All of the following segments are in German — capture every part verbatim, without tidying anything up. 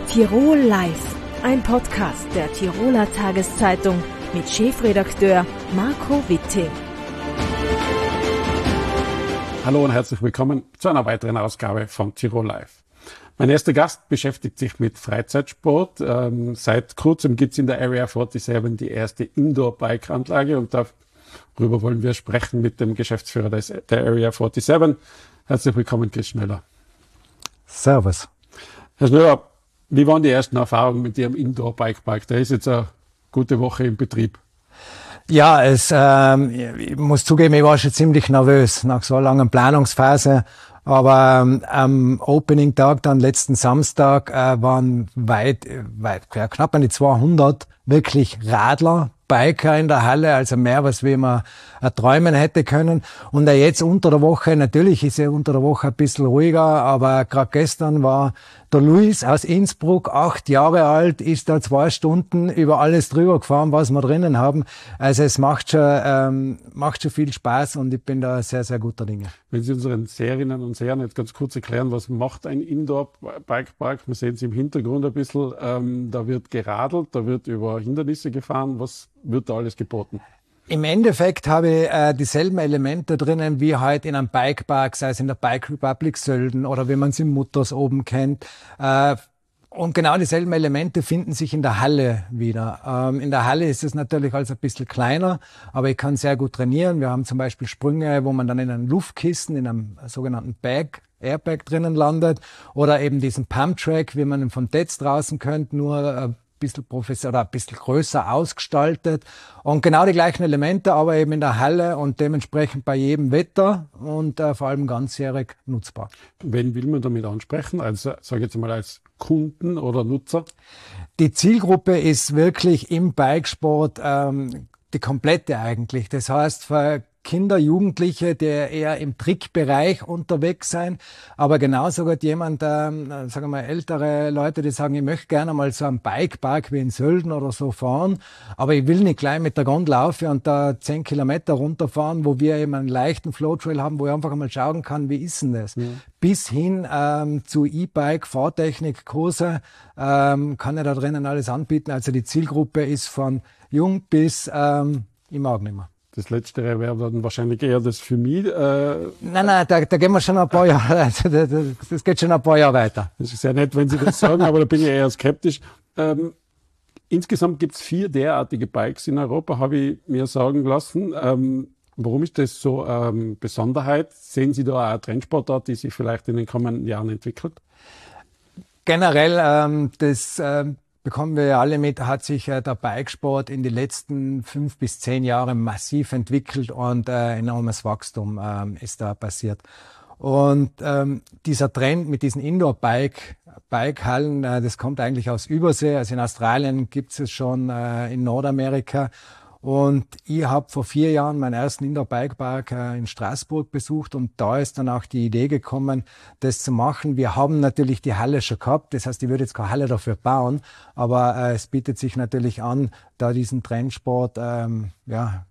Tirol Live, ein Podcast der Tiroler Tageszeitung mit Chefredakteur Marco Witte. Hallo und herzlich willkommen zu einer weiteren Ausgabe von Tirol Live. Mein erster Gast beschäftigt sich mit Freizeitsport. Ähm, seit kurzem gibt es in der Area siebenundvierzig die erste Indoor-Bike-Anlage und darüber wollen wir sprechen mit dem Geschäftsführer des, der Area siebenundvierzig. Herzlich willkommen, Chris Schnöller. Servus. Herr Schnöller, wie waren die ersten Erfahrungen mit Ihrem Indoor-Bike-Park? Der ist jetzt eine gute Woche im Betrieb. Ja, es, ähm, ich muss zugeben, ich war schon ziemlich nervös nach so einer langen Planungsphase. Aber ähm, am Opening-Tag, dann letzten Samstag, äh, waren weit, weit ja, knapp an die zweihundert wirklich Radler, Biker in der Halle, also mehr, was wie man erträumen hätte können. Und äh, jetzt unter der Woche, natürlich ist er unter der Woche ein bisschen ruhiger, aber gerade gestern war der Luis aus Innsbruck, acht Jahre alt, ist da zwei Stunden über alles drüber gefahren, was wir drinnen haben. Also es macht schon, ähm, macht schon viel Spaß und ich bin da sehr, sehr guter Dinge. Wenn Sie unseren Seherinnen und Sehern jetzt ganz kurz erklären, was macht ein Indoor-Bike-Park? Wir sehen es im Hintergrund ein bisschen, ähm, da wird geradelt, da wird über Hindernisse gefahren. Was wird da alles geboten? Im Endeffekt habe ich äh, dieselben Elemente drinnen wie halt in einem Bikepark, sei es in der Bike Republic Sölden oder wie man es im Mutters oben kennt. Äh, und genau dieselben Elemente finden sich in der Halle wieder. Ähm, in der Halle ist es natürlich also ein bisschen kleiner, aber ich kann sehr gut trainieren. Wir haben zum Beispiel Sprünge, wo man dann in einem Luftkissen, in einem sogenannten Bag, Airbag drinnen landet oder eben diesen Pump-Track, wie man ihn von Tetz draußen kennt, nur äh, bisschen professioneller oder ein bisschen größer ausgestaltet und genau die gleichen Elemente, aber eben in der Halle und dementsprechend bei jedem Wetter und äh, vor allem ganzjährig nutzbar. Wen will man damit ansprechen? Also sage ich jetzt mal als Kunden oder Nutzer? Die Zielgruppe ist wirklich im Bikesport ähm, die komplette eigentlich. Das heißt, für Kinder, Jugendliche, die eher im Trickbereich unterwegs sein, aber genauso gut jemand, ähm, sagen wir mal, ältere Leute, die sagen, ich möchte gerne mal so einen Bikepark wie in Sölden oder so fahren, aber ich will nicht gleich mit der Gondel laufen und da zehn Kilometer runterfahren, wo wir eben einen leichten Flowtrail haben, wo ich einfach mal schauen kann, wie ist denn das? Ja. Bis hin ähm, zu E-Bike, Fahrtechnik, Kurse, ähm, kann er da drinnen alles anbieten. Also die Zielgruppe ist von jung bis, ähm, ich mag nicht mehr. Das Letztere wäre dann wahrscheinlich eher das für mich. Äh nein, nein, da, da gehen wir schon ein paar Jahre, also das, das geht schon ein paar Jahre weiter. Das ist sehr nett, wenn Sie das sagen, aber da bin ich eher skeptisch. Ähm, insgesamt gibt es vier derartige Bikes in Europa, habe ich mir sagen lassen. Ähm, warum ist das so ähm, Besonderheit? Sehen Sie da eine Trendsportart, die sich vielleicht in den kommenden Jahren entwickelt? Generell, ähm, das ähm, bekommen wir ja alle mit, hat sich äh, der Bikesport in den letzten fünf bis zehn Jahren massiv entwickelt und äh, enormes Wachstum ähm, ist da passiert. Und ähm, dieser Trend mit diesen Indoor-Bike, Bike-Hallen, äh, das kommt eigentlich aus Übersee. Also in Australien gibt es schon, äh, in Nordamerika. Und ich habe vor vier Jahren meinen ersten Indoor-Bike-Park äh, in Straßburg besucht und da ist dann auch die Idee gekommen, das zu machen. Wir haben natürlich die Halle schon gehabt, das heißt, ich würde jetzt keine Halle dafür bauen, aber äh, es bietet sich natürlich an, da diesen Trendsport ähm, ja,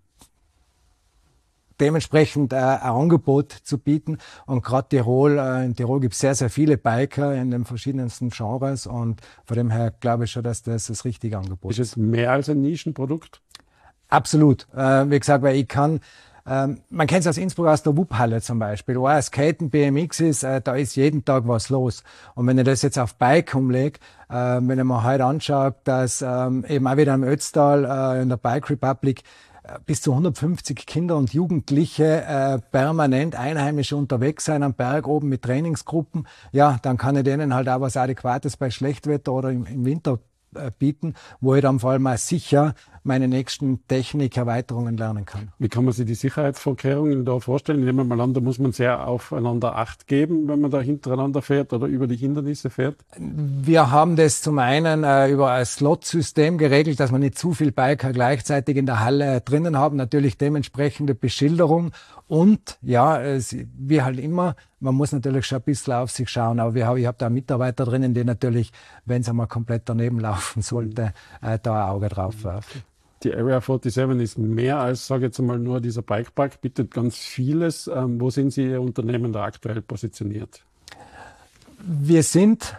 dementsprechend äh, ein Angebot zu bieten. Und gerade Tirol, äh, in Tirol gibt es sehr, sehr viele Biker in den verschiedensten Genres und von dem her glaube ich schon, dass das das richtige Angebot ist. Ist es mehr als ein Nischenprodukt? Absolut. Äh, wie gesagt, weil ich kann, ähm, man kennt es aus Innsbruck aus der W U P-Halle zum Beispiel, wo auch Skaten, B M X ist, äh, da ist jeden Tag was los. Und wenn ich das jetzt auf Bike umlege, äh, wenn ich mir heute anschaue, dass ähm, eben auch wieder im Ötztal äh, in der Bike Republic äh, bis zu hundertfünfzig Kinder und Jugendliche äh, permanent Einheimische unterwegs sein am Berg oben mit Trainingsgruppen, ja, dann kann ich denen halt auch was Adäquates bei Schlechtwetter oder im, im Winter bieten, wo ich dann vor allem auch sicher meine nächsten Technikerweiterungen lernen kann. Wie kann man sich die Sicherheitsvorkehrungen da vorstellen? Nehmen wir mal an, da muss man sehr aufeinander Acht geben, wenn man da hintereinander fährt oder über die Hindernisse fährt? Wir haben das zum einen äh, über ein Slot-System geregelt, dass wir nicht zu viel Biker gleichzeitig in der Halle drinnen haben. Natürlich dementsprechende Beschilderung und ja, es, wie halt immer, man muss natürlich schon ein bisschen auf sich schauen, aber wir haben, ich habe da Mitarbeiter drinnen, die natürlich, wenn es einmal komplett daneben laufen sollte, äh, da ein Auge drauf werfen. Die Area siebenundvierzig ist mehr als, sage ich jetzt mal, nur dieser Bikepark, bietet ganz vieles. Ähm, wo sind Sie Ihr Unternehmen da aktuell positioniert? Wir sind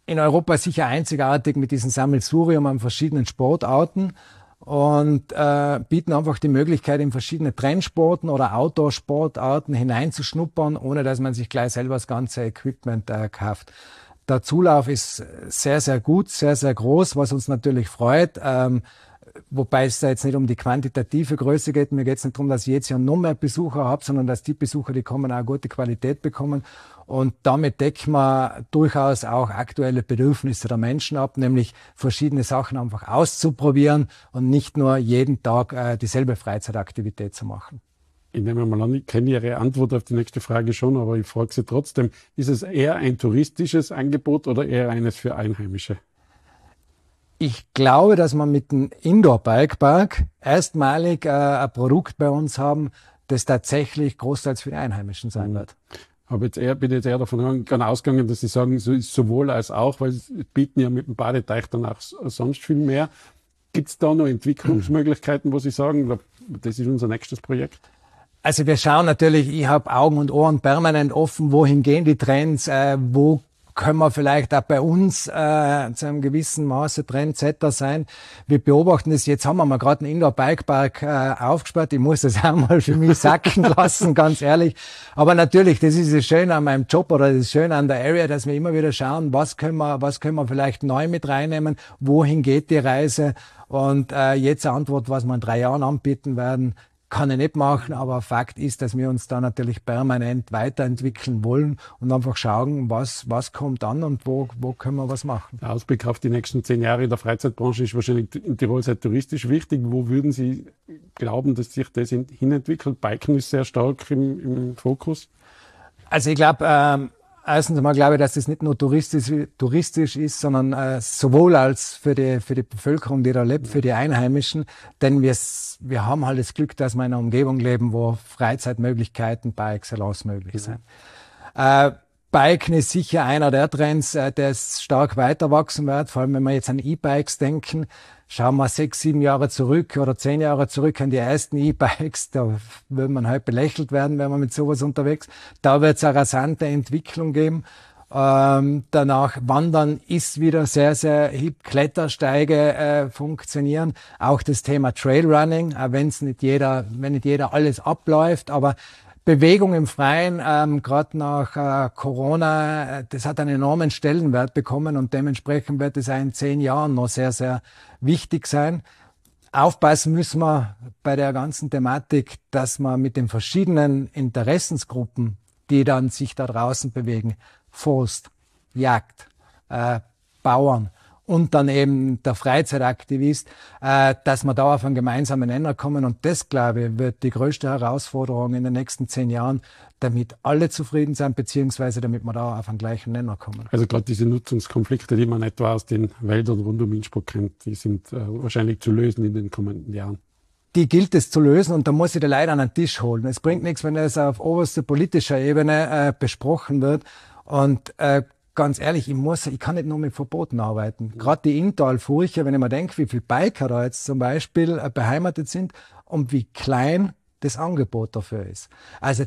in Europa sicher einzigartig mit diesem Sammelsurium an verschiedenen Sportarten und äh, bieten einfach die Möglichkeit, in verschiedene Trendsporten oder Outdoor-Sportarten hineinzuschnuppern, ohne dass man sich gleich selber das ganze Equipment äh, kauft. Der Zulauf ist sehr, sehr gut, sehr, sehr groß, was uns natürlich freut. Ähm, wobei es da jetzt nicht um die quantitative Größe geht. Mir geht es nicht darum, dass ich jetzt ja noch mehr Besucher habe, sondern dass die Besucher, die kommen, auch gute Qualität bekommen. Und damit decken wir durchaus auch aktuelle Bedürfnisse der Menschen ab, nämlich verschiedene Sachen einfach auszuprobieren und nicht nur jeden Tag äh, dieselbe Freizeitaktivität zu machen. Ich nehme mal an, ich kenne Ihre Antwort auf die nächste Frage schon, aber ich frage Sie trotzdem, ist es eher ein touristisches Angebot oder eher eines für Einheimische? Ich glaube, dass wir mit dem Indoor-Bike-Park erstmalig äh, ein Produkt bei uns haben, das tatsächlich großteils für die Einheimischen sein wird. Aber jetzt eher, bin jetzt eher davon ausgegangen, dass Sie sagen, so ist sowohl als auch, weil Sie bieten ja mit dem Badeteich dann auch sonst viel mehr. Gibt es da noch Entwicklungsmöglichkeiten, wo Sie sagen, das ist unser nächstes Projekt? Also wir schauen natürlich, ich habe Augen und Ohren permanent offen, wohin gehen die Trends, äh, wo können wir vielleicht auch bei uns äh, zu einem gewissen Maße Trendsetter sein. Wir beobachten das, jetzt haben wir mal gerade einen Indoor-Bike-Park äh, aufgesperrt. Ich muss das auch mal für mich sacken lassen, ganz ehrlich. Aber natürlich, das ist das Schöne an meinem Job oder das Schöne an der Area, dass wir immer wieder schauen, was können wir, was können wir vielleicht neu mit reinnehmen, wohin geht die Reise. Und äh, jetzt eine Antwort, was wir in drei Jahren anbieten werden, kann ich nicht machen, aber Fakt ist, dass wir uns da natürlich permanent weiterentwickeln wollen und einfach schauen, was, was kommt an und wo, wo können wir was machen. Der Ausblick auf die nächsten zehn Jahre in der Freizeitbranche ist wahrscheinlich in Tirol sehr touristisch wichtig. Wo würden Sie glauben, dass sich das hinentwickelt? Biken ist sehr stark im, im Fokus. Also ich glaube, ähm, erstens einmal glaube ich, dass das nicht nur touristisch, touristisch ist, sondern äh, sowohl als für die, für die Bevölkerung, die da lebt, für die Einheimischen. Denn wir, wir haben halt das Glück, dass wir in einer Umgebung leben, wo Freizeitmöglichkeiten par excellence möglich sind. Mhm. Äh, Biken ist sicher einer der Trends, äh, der stark weiter wachsen wird. Vor allem, wenn wir jetzt an E-Bikes denken. Schauen wir sechs, sieben Jahre zurück oder zehn Jahre zurück an die ersten E-Bikes, da würde man halt belächelt werden, wenn man mit sowas unterwegs. Da wird es eine rasante Entwicklung geben. Ähm, danach Wandern ist wieder sehr, sehr hip. Klettersteige äh, funktionieren. Auch das Thema Trailrunning, auch wenn es nicht jeder, wenn nicht jeder alles abläuft, aber Bewegung im Freien, ähm, gerade nach äh, Corona, das hat einen enormen Stellenwert bekommen und dementsprechend wird es auch in zehn Jahren noch sehr, sehr wichtig sein. Aufpassen müssen wir bei der ganzen Thematik, dass man mit den verschiedenen Interessensgruppen, die dann sich da draußen bewegen, Forst, Jagd, äh, Bauern und dann eben der Freizeitaktivist, äh, dass wir da auf einen gemeinsamen Nenner kommen. Und das, glaube ich, wird die größte Herausforderung in den nächsten zehn Jahren, damit alle zufrieden sind, beziehungsweise damit wir da auf einen gleichen Nenner kommen. Also gerade diese Nutzungskonflikte, die man etwa aus den Wäldern rund um Innsbruck kennt, die sind äh, wahrscheinlich zu lösen in den kommenden Jahren. Die gilt es zu lösen und da muss ich die Leute an den Tisch holen. Es bringt nichts, wenn das auf oberster politischer Ebene äh, besprochen wird. Und äh, ganz ehrlich, ich muss, ich kann nicht nur mit Verboten arbeiten. Gerade die Inntal-Furche, wenn ich mir denke, wie viele Biker da jetzt zum Beispiel äh, beheimatet sind und wie klein das Angebot dafür ist. Also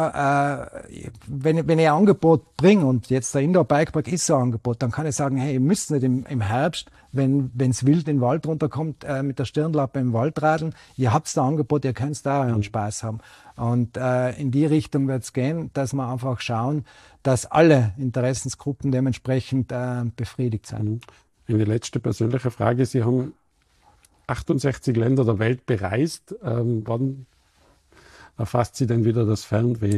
da, äh, wenn, wenn ich ein Angebot bringe und jetzt der Indoor-Bikepark ist so ein Angebot, dann kann ich sagen, hey, ihr müsst nicht im, im Herbst, wenn es wild in den Wald runterkommt, äh, mit der Stirnlappe im Wald radeln. Ihr habt da Angebot, ihr könnt da euren Spaß haben. Und äh, in die Richtung wird es gehen, dass wir einfach schauen, dass alle Interessensgruppen dementsprechend äh, befriedigt sind. Eine letzte persönliche Frage. Sie haben achtundsechzig Länder der Welt bereist. Ähm, wann erfasst Sie denn wieder das Fernweh?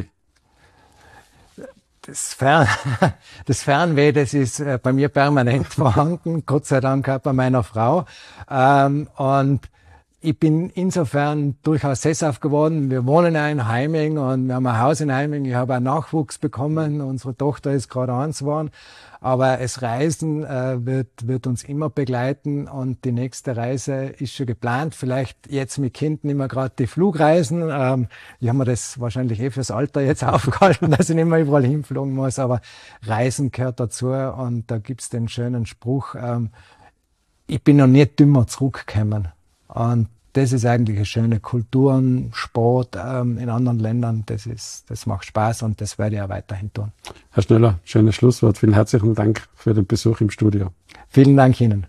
Das, Fern, das Fernweh, das ist äh, bei mir permanent vorhanden, Gott sei Dank auch bei meiner Frau. Ähm, und ich bin insofern durchaus sesshaft geworden. Wir wohnen ja in Heiming und wir haben ein Haus in Heiming. Ich habe einen Nachwuchs bekommen. Unsere Tochter ist gerade eins geworden. Aber das Reisen äh, wird, wird uns immer begleiten und die nächste Reise ist schon geplant. Vielleicht jetzt mit Kind nicht mehr gerade die Flugreisen. Ähm, ich habe mir das wahrscheinlich eh fürs Alter jetzt aufgehalten, dass ich nicht mehr überall hinfliegen muss. Aber Reisen gehört dazu und da gibt's den schönen Spruch, ähm, ich bin noch nie dümmer zurückgekommen. Und das ist eigentlich eine schöne Kulturen, Sport ähm, in anderen Ländern. Das ist, das macht Spaß und das werde ich auch weiterhin tun. Herr Schnöller, schönes Schlusswort. Vielen herzlichen Dank für den Besuch im Studio. Vielen Dank Ihnen.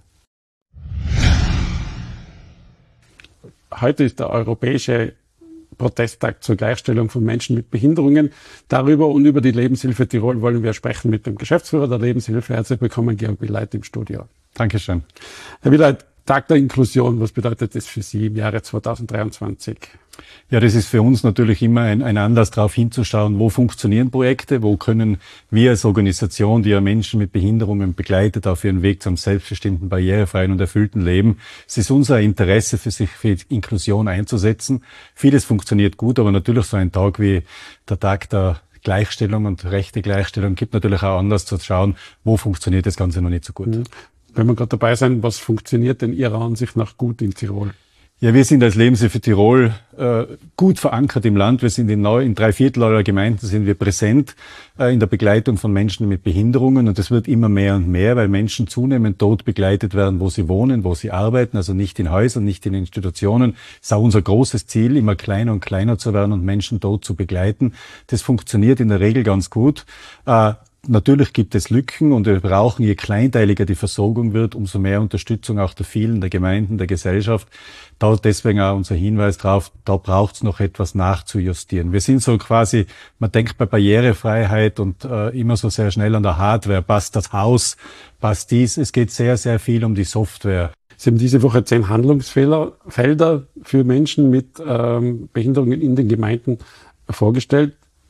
Heute ist der europäische Protesttag zur Gleichstellung von Menschen mit Behinderungen. Darüber und über die Lebenshilfe Tirol wollen wir sprechen mit dem Geschäftsführer der Lebenshilfe. Herzlich willkommen, Georg Willeit im Studio. Dankeschön. Herr Willeit, Tag der Inklusion, was bedeutet das für Sie im Jahre zweitausenddreiundzwanzig? Ja, das ist für uns natürlich immer ein, ein Anlass, darauf hinzuschauen, wo funktionieren Projekte, wo können wir als Organisation, die ja Menschen mit Behinderungen begleitet, auf ihren Weg zum selbstbestimmten, barrierefreien und erfüllten Leben. Es ist unser Interesse, für sich für Inklusion einzusetzen. Vieles funktioniert gut, aber natürlich so ein Tag wie der Tag der Gleichstellung und rechte Gleichstellung gibt natürlich auch Anlass zu schauen, wo funktioniert das Ganze noch nicht so gut. Mhm. Wenn wir gerade dabei sind, was funktioniert denn Ihrer Ansicht nach gut in Tirol? Ja, wir sind als Lebenshilfe Tirol äh, gut verankert im Land. Wir sind in, neu, in drei Viertel aller Gemeinden sind wir präsent äh, in der Begleitung von Menschen mit Behinderungen. Und das wird immer mehr und mehr, weil Menschen zunehmend dort begleitet werden, wo sie wohnen, wo sie arbeiten, also nicht in Häusern, nicht in Institutionen. Das ist auch unser großes Ziel, immer kleiner und kleiner zu werden und Menschen dort zu begleiten. Das funktioniert in der Regel ganz gut. Äh, Natürlich gibt es Lücken und wir brauchen, je kleinteiliger die Versorgung wird, umso mehr Unterstützung auch der vielen, der Gemeinden, der Gesellschaft. Da deswegen auch unser Hinweis drauf, da braucht es noch etwas nachzujustieren. Wir sind so quasi, man denkt bei Barrierefreiheit und äh, immer so sehr schnell an der Hardware, passt das Haus, passt dies. Es geht sehr, sehr viel um die Software. Sie haben diese Woche zehn Handlungsfelder für Menschen mit ähm, Behinderungen in den Gemeinden vorgestellt.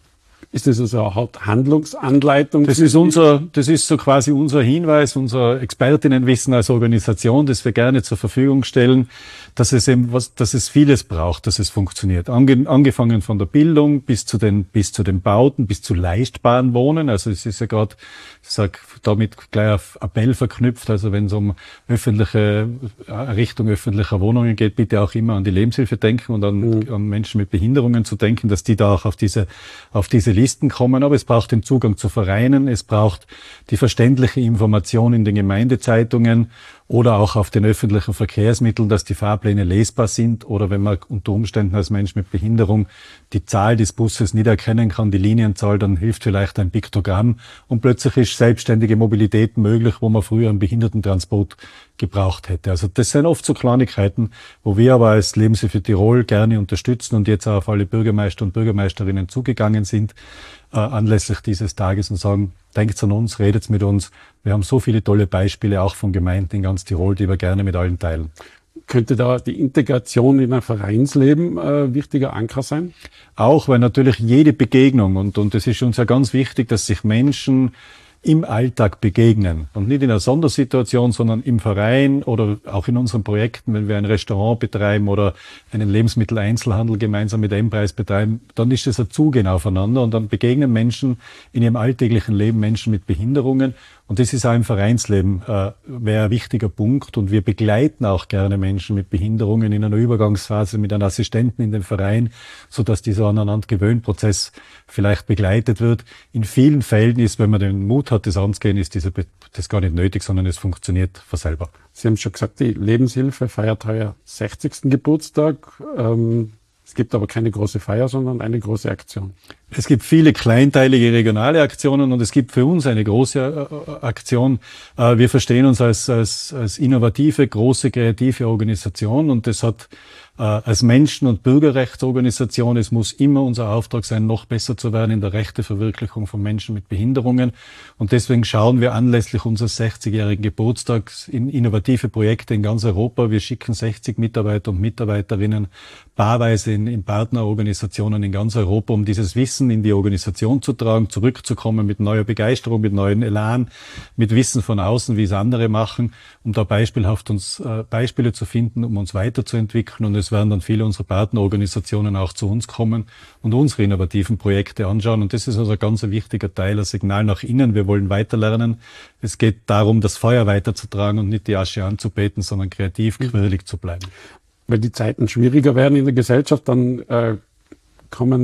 Ist das also eine Handlungsanleitung? Das ist unser, das ist so quasi unser Hinweis, unser Expertinnenwissen als Organisation, das wir gerne zur Verfügung stellen, dass es eben was, dass es vieles braucht, dass es funktioniert. Ange, angefangen von der Bildung bis zu den, bis zu den Bauten, bis zu leistbaren Wohnen. Also es ist ja gerade, ich sag, damit gleich auf Appell verknüpft. Also wenn es um öffentliche, Richtung öffentlicher Wohnungen geht, bitte auch immer an die Lebenshilfe denken und an, mhm. an Menschen mit Behinderungen zu denken, dass die da auch auf diese, auf diese Listen kommen. Aber es braucht den Zugang zu Vereinen, es braucht die verständliche Information in den Gemeindezeitungen oder auch auf den öffentlichen Verkehrsmitteln, dass die Fahrpläne lesbar sind oder wenn man unter Umständen als Mensch mit Behinderung die Zahl des Busses nicht erkennen kann, die Linienzahl, dann hilft vielleicht ein Piktogramm und plötzlich ist selbstständige Mobilität möglich, wo man früher einen Behindertentransport gebraucht hätte. Also das sind oft so Kleinigkeiten, wo wir aber als Lebenshilfe Tirol gerne unterstützen und jetzt auch auf alle Bürgermeister und Bürgermeisterinnen zugegangen sind, äh, anlässlich dieses Tages und sagen, denkt an uns, redet mit uns. Wir haben so viele tolle Beispiele auch von Gemeinden in ganz Tirol, die wir gerne mit allen teilen. Könnte da die Integration in ein Vereinsleben äh, wichtiger Anker sein? Auch, weil natürlich jede Begegnung, und, und es ist uns ja ganz wichtig, dass sich Menschen im Alltag begegnen und nicht in einer Sondersituation, sondern im Verein oder auch in unseren Projekten, wenn wir ein Restaurant betreiben oder einen Lebensmitteleinzelhandel gemeinsam mit M-Preis betreiben, dann ist es ein Zugehen aufeinander und dann begegnen Menschen in ihrem alltäglichen Leben Menschen mit Behinderungen und das ist auch im Vereinsleben äh, wäre ein wichtiger Punkt und wir begleiten auch gerne Menschen mit Behinderungen in einer Übergangsphase mit einem Assistenten in dem Verein, so dass dieser Aneinander-Gewöhn-Prozess vielleicht begleitet wird. In vielen Fällen ist, wenn man den Mut hat, das anzugehen, ist dieser, das gar nicht nötig, sondern es funktioniert von selber. Sie haben schon gesagt, die Lebenshilfe feiert heuer sechzigsten Geburtstag. Ähm, es gibt aber keine große Feier, sondern eine große Aktion. Es gibt viele kleinteilige regionale Aktionen und es gibt für uns eine große Aktion. Wir verstehen uns als, als, als innovative, große, kreative Organisation und das hat als Menschen- und Bürgerrechtsorganisation, es muss immer unser Auftrag sein, noch besser zu werden in der Rechteverwirklichung von Menschen mit Behinderungen. Und deswegen schauen wir anlässlich unseres sechzigjährigen Geburtstags in innovative Projekte in ganz Europa. Wir schicken sechzig Mitarbeiter und Mitarbeiterinnen paarweise in, in Partnerorganisationen in ganz Europa, um dieses Wissen in die Organisation zu tragen, zurückzukommen mit neuer Begeisterung, mit neuem Elan, mit Wissen von außen, wie es andere machen, um da beispielhaft uns äh, Beispiele zu finden, um uns weiterzuentwickeln. Und es werden dann viele unserer Partnerorganisationen auch zu uns kommen und unsere innovativen Projekte anschauen. Und das ist also ein ganz wichtiger Teil, ein Signal nach innen. Wir wollen weiterlernen. Es geht darum, das Feuer weiterzutragen und nicht die Asche anzubeten, sondern kreativ, quirlig zu bleiben. Wenn die Zeiten schwieriger werden in der Gesellschaft, dann äh, kommen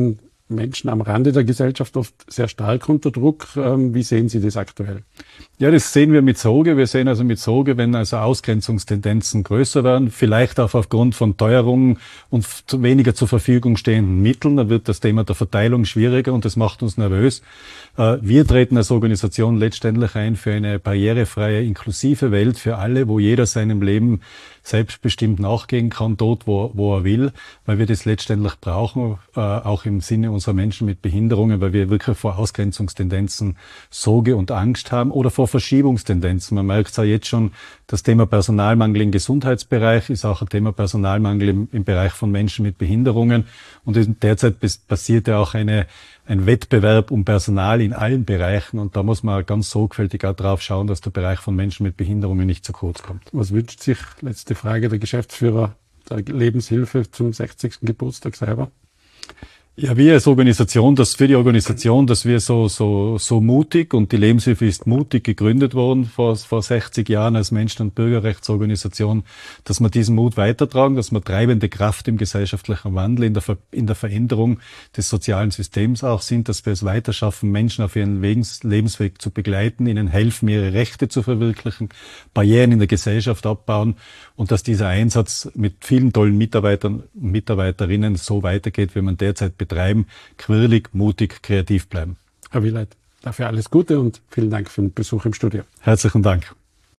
Menschen am Rande der Gesellschaft oft sehr stark unter Druck. Ähm, wie sehen Sie das aktuell? Ja, das sehen wir mit Sorge. Wir sehen also mit Sorge, wenn also Ausgrenzungstendenzen größer werden, vielleicht auch aufgrund von Teuerungen und zu weniger zur Verfügung stehenden Mitteln, dann wird das Thema der Verteilung schwieriger und das macht uns nervös. Wir treten als Organisation letztendlich ein für eine barrierefreie, inklusive Welt für alle, wo jeder seinem Leben selbstbestimmt nachgehen kann, dort, wo, wo er will, weil wir das letztendlich brauchen, äh, auch im Sinne unserer Menschen mit Behinderungen, weil wir wirklich vor Ausgrenzungstendenzen Sorge und Angst haben oder vor Verschiebungstendenzen. Man merkt es ja jetzt schon, das Thema Personalmangel im Gesundheitsbereich ist auch ein Thema Personalmangel im, im Bereich von Menschen mit Behinderungen. Und derzeit passiert ja auch eine, ein Wettbewerb um Personal in allen Bereichen. Und da muss man ganz sorgfältig auch drauf schauen, dass der Bereich von Menschen mit Behinderungen nicht zu kurz kommt. Was wünscht sich, letzte Frage, der Geschäftsführer der Lebenshilfe zum sechzigsten Geburtstag selber? Ja, wir als Organisation, das für die Organisation, dass wir so so so mutig, und die Lebenshilfe ist mutig gegründet worden vor vor sechzig Jahren als Menschen- und Bürgerrechtsorganisation, dass wir diesen Mut weitertragen, dass wir treibende Kraft im gesellschaftlichen Wandel, in der Ver, in der Veränderung des sozialen Systems auch sind, dass wir es weiter schaffen, Menschen auf ihren Lebens, Lebensweg zu begleiten, ihnen helfen, ihre Rechte zu verwirklichen, Barrieren in der Gesellschaft abbauen, und dass dieser Einsatz mit vielen tollen Mitarbeitern und Mitarbeiterinnen so weitergeht, wie man derzeit betreiben, quirlig, mutig, kreativ bleiben. Herr Wieleit, dafür alles Gute und vielen Dank für den Besuch im Studio. Herzlichen Dank.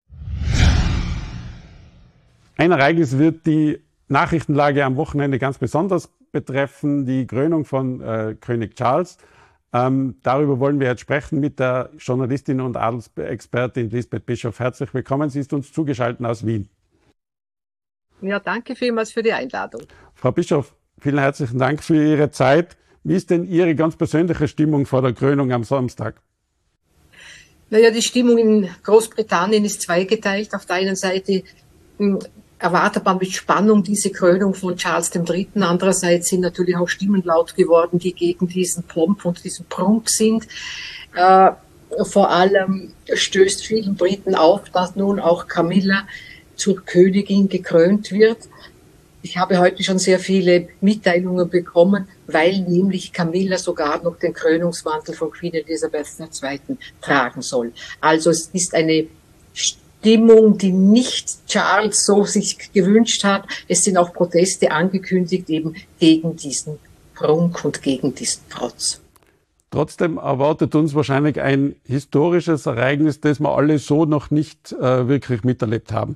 Ein Ereignis wird die Nachrichtenlage am Wochenende ganz besonders betreffen, die Krönung von äh, König Charles. Ähm, darüber wollen wir jetzt sprechen mit der Journalistin und Adelsexpertin Lisbeth Bischof. Herzlich willkommen, sie ist uns zugeschaltet aus Wien. Ja, danke vielmals für die Einladung. Frau Bischof, vielen herzlichen Dank für Ihre Zeit. Wie ist denn Ihre ganz persönliche Stimmung vor der Krönung am Samstag? Naja, die Stimmung in Großbritannien ist zweigeteilt. Auf der einen Seite mh, erwartet man mit Spannung diese Krönung von Charles der Dritte. Andererseits sind natürlich auch Stimmen laut geworden, die gegen diesen Pomp und diesen Prunk sind. Äh, vor allem stößt vielen Briten auf, dass nun auch Camilla zur Königin gekrönt wird. Ich habe heute schon sehr viele Mitteilungen bekommen, weil nämlich Camilla sogar noch den Krönungsmantel von Queen Elizabeth der Zweiten tragen soll. Also es ist eine Stimmung, die nicht Charles so sich gewünscht hat. Es sind auch Proteste angekündigt eben gegen diesen Prunk und gegen diesen Trotz. Trotzdem erwartet uns wahrscheinlich ein historisches Ereignis, das wir alle so noch nicht äh, wirklich miterlebt haben.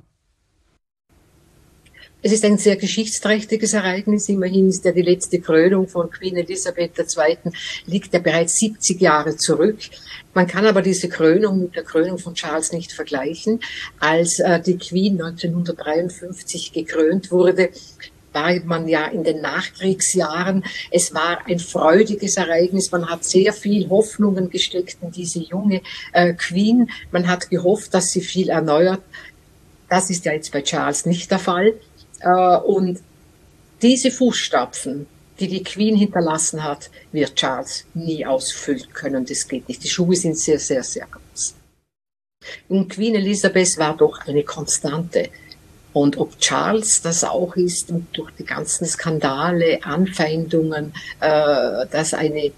Es ist ein sehr geschichtsträchtiges Ereignis. Immerhin ist ja die letzte Krönung von Queen Elizabeth der Zweiten liegt ja bereits siebzig Jahre zurück. Man kann aber diese Krönung mit der Krönung von Charles nicht vergleichen. Als äh, die Queen neunzehnhundertdreiundfünfzig gekrönt wurde, war man ja in den Nachkriegsjahren. Es war ein freudiges Ereignis. Man hat sehr viel Hoffnungen gesteckt in diese junge äh, Queen. Man hat gehofft, dass sie viel erneuert. Das ist ja jetzt bei Charles nicht der Fall. Und diese Fußstapfen, die die Queen hinterlassen hat, wird Charles nie ausfüllen können. Das geht nicht. Die Schuhe sind sehr, sehr, sehr groß. Und Queen Elizabeth war doch eine Konstante. Und ob Charles das auch ist, und durch die ganzen Skandale, Anfeindungen, äh, dass eine,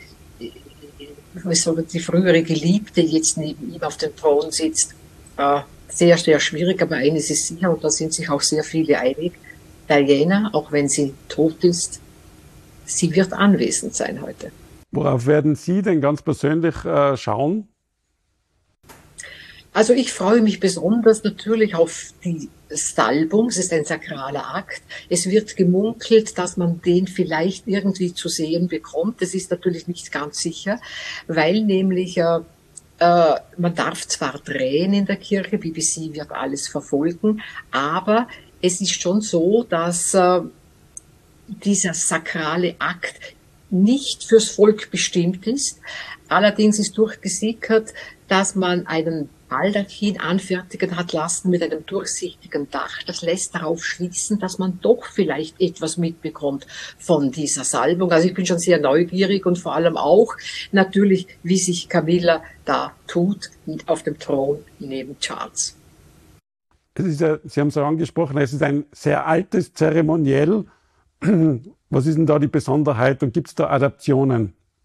die frühere Geliebte jetzt neben ihm auf dem Thron sitzt, äh, sehr, sehr schwierig. Aber eines ist sicher, und da sind sich auch sehr viele einig, Diana, auch wenn sie tot ist, sie wird anwesend sein heute. Worauf werden Sie denn ganz persönlich äh, schauen? Also ich freue mich besonders natürlich auf die Salbung. Es ist ein sakraler Akt. Es wird gemunkelt, dass man den vielleicht irgendwie zu sehen bekommt. Das ist natürlich nicht ganz sicher, weil nämlich äh, äh, man darf zwar drehen in der Kirche, B B C wird alles verfolgen, aber es ist schon so, dass äh, dieser sakrale Akt nicht fürs Volk bestimmt ist. Allerdings ist durchgesickert, dass man einen Baldachin anfertigen hat lassen mit einem durchsichtigen Dach. Das lässt darauf schließen, dass man doch vielleicht etwas mitbekommt von dieser Salbung. Also ich bin schon sehr neugierig und vor allem auch natürlich, wie sich Camilla da tut auf dem Thron neben Charles. Es ist ja, Sie haben es ja angesprochen, es ist ein sehr altes Zeremoniell. Was ist denn da die Besonderheit und gibt es da Adaptionen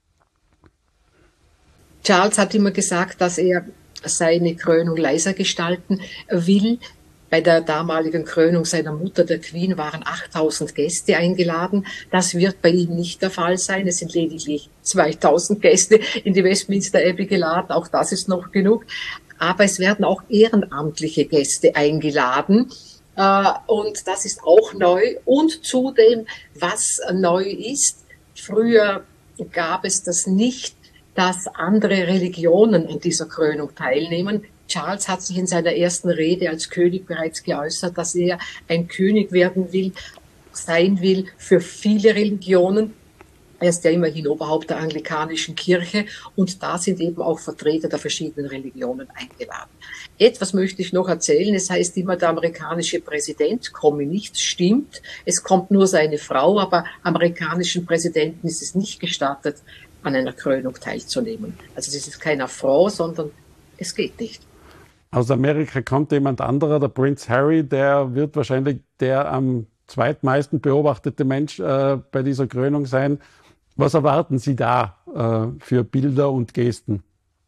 Charles hat immer gesagt, dass er seine Krönung leiser gestalten will. Bei der damaligen Krönung seiner Mutter, der Queen, waren achttausend Gäste eingeladen. Das wird bei ihm nicht der Fall sein. Es sind lediglich zweitausend Gäste in die Westminster Abbey geladen. Auch das ist noch genug. Aber es werden auch ehrenamtliche Gäste eingeladen. Und das ist auch neu. Und zudem, was neu ist, früher gab es das nicht, dass andere Religionen an dieser Krönung teilnehmen. Charles hat sich in seiner ersten Rede als König bereits geäußert, dass er ein König werden will, sein will für viele Religionen. Er ist ja immerhin Oberhaupt der anglikanischen Kirche und da sind eben auch Vertreter der verschiedenen Religionen eingeladen. Etwas möchte ich noch erzählen. Es heißt immer, der amerikanische Präsident komme nicht. Stimmt, es kommt nur seine Frau, aber amerikanischen Präsidenten ist es nicht gestattet, an einer Krönung teilzunehmen. Also es ist kein Affront, sondern es geht nicht. Aus Amerika kommt jemand anderer, der Prinz Harry, der wird wahrscheinlich der am zweitmeisten beobachtete Mensch äh, bei dieser Krönung sein. Was erwarten Sie da äh, für Bilder und Gesten?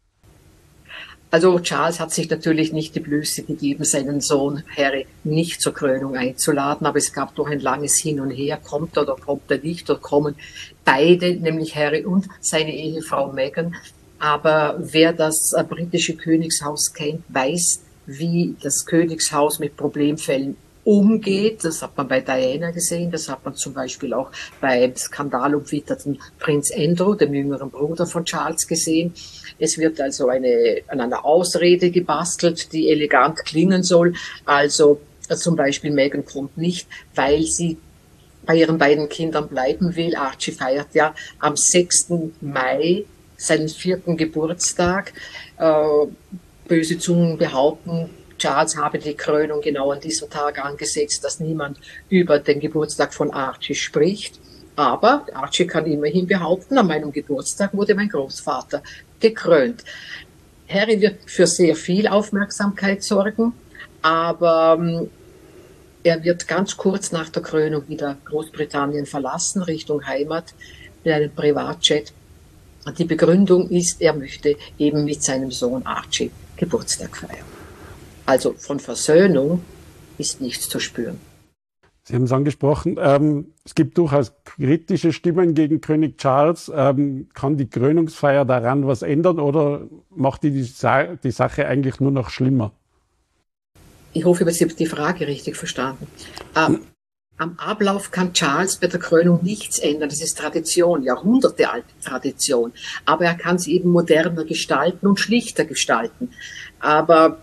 Also Charles hat sich natürlich nicht die Blöße gegeben, seinen Sohn Harry nicht zur Krönung einzuladen, aber es gab doch ein langes Hin und Her, kommt er oder kommt er nicht, oder kommen beide, nämlich Harry und seine Ehefrau Meghan. Aber wer das äh, britische Königshaus kennt, weiß, wie das Königshaus mit Problemfällen umgeht. Das hat man bei Diana gesehen, das hat man zum Beispiel auch beim skandalumwitterten Prinz Andrew, dem jüngeren Bruder von Charles, gesehen. Es wird also eine, an einer Ausrede gebastelt, die elegant klingen soll. Also äh, zum Beispiel Meghan kommt nicht, weil sie bei ihren beiden Kindern bleiben will. Archie feiert ja am sechsten Mai seinen vierten Geburtstag. Äh, böse Zungen behaupten, Charles habe die Krönung genau an diesem Tag angesetzt, dass niemand über den Geburtstag von Archie spricht. Aber Archie kann immerhin behaupten, an meinem Geburtstag wurde mein Großvater gekrönt. Harry wird für sehr viel Aufmerksamkeit sorgen, aber ähm, er wird ganz kurz nach der Krönung wieder Großbritannien verlassen, Richtung Heimat, in einem Privatjet. Die Begründung ist, er möchte eben mit seinem Sohn Archie Geburtstag feiern. Also von Versöhnung ist nichts zu spüren. Sie haben es angesprochen, ähm, es gibt durchaus kritische Stimmen gegen König Charles. Ähm, kann die Krönungsfeier daran was ändern oder macht die die, Sa- die Sache eigentlich nur noch schlimmer? Ich hoffe, ich habe die Frage richtig verstanden. Ähm, Am Ablauf kann Charles bei der Krönung nichts ändern. Das ist Tradition, jahrhundertealte Tradition. Aber er kann sie eben moderner gestalten und schlichter gestalten. Aber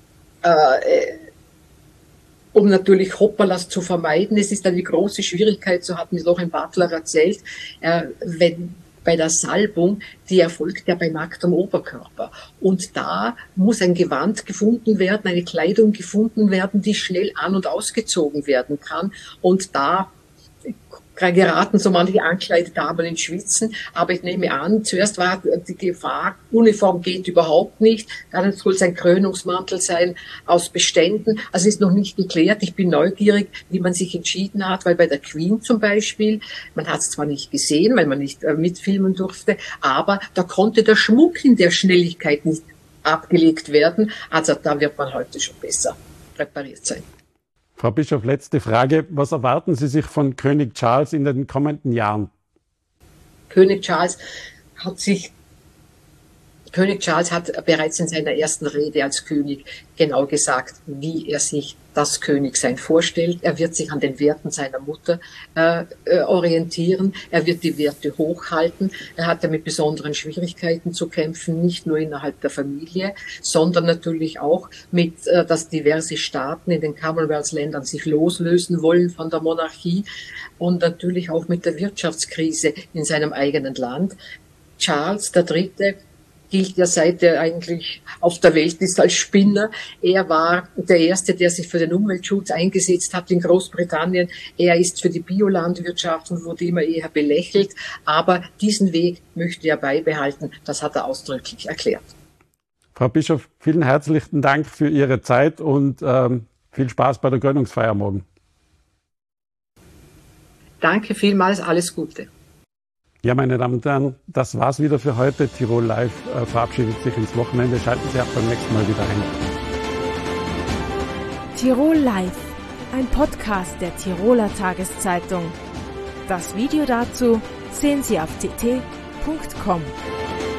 äh, um natürlich Hoppalas zu vermeiden, es ist eine große Schwierigkeit, so hat mir Loren Butler erzählt, äh, wenn bei der Salbung, die erfolgt ja bei nacktem Oberkörper. Und da muss ein Gewand gefunden werden, eine Kleidung gefunden werden, die schnell an- und ausgezogen werden kann. Und da geraten so manche Ankleidedamen ins Schwitzen. Aber ich nehme an, zuerst war die Gefahr, Uniform geht überhaupt nicht. Dann soll es ein Krönungsmantel sein aus Beständen. Also ist noch nicht geklärt. Ich bin neugierig, wie man sich entschieden hat, weil bei der Queen zum Beispiel, man hat es zwar nicht gesehen, weil man nicht äh, mitfilmen durfte, aber da konnte der Schmuck in der Schnelligkeit nicht abgelegt werden. Also da wird man heute schon besser präpariert sein. Frau Bischof, letzte Frage. Was erwarten Sie sich von König Charles in den kommenden Jahren? König Charles hat sich, König Charles hat bereits in seiner ersten Rede als König genau gesagt, wie er sich das Königsein vorstellt. Er wird sich an den Werten seiner Mutter äh, orientieren. Er wird die Werte hochhalten. Er hat ja mit besonderen Schwierigkeiten zu kämpfen, nicht nur innerhalb der Familie, sondern natürlich auch mit, äh, dass diverse Staaten in den Commonwealth-Ländern sich loslösen wollen von der Monarchie und natürlich auch mit der Wirtschaftskrise in seinem eigenen Land. Charles der Dritte gilt ja seit er eigentlich auf der Welt ist als Spinner. Er war der Erste, der sich für den Umweltschutz eingesetzt hat in Großbritannien. Er ist für die Biolandwirtschaft und wurde immer eher belächelt. Aber diesen Weg möchte er beibehalten. Das hat er ausdrücklich erklärt. Frau Bischof, vielen herzlichen Dank für Ihre Zeit und ähm, viel Spaß bei der Krönungsfeier morgen. Danke vielmals, alles Gute. Ja, meine Damen und Herren, das war's wieder für heute. Tirol Live äh, verabschiedet sich ins Wochenende. Schalten Sie auch beim nächsten Mal wieder ein. Tirol Live, ein Podcast der Tiroler Tageszeitung. Das Video dazu sehen Sie auf t t punkt com.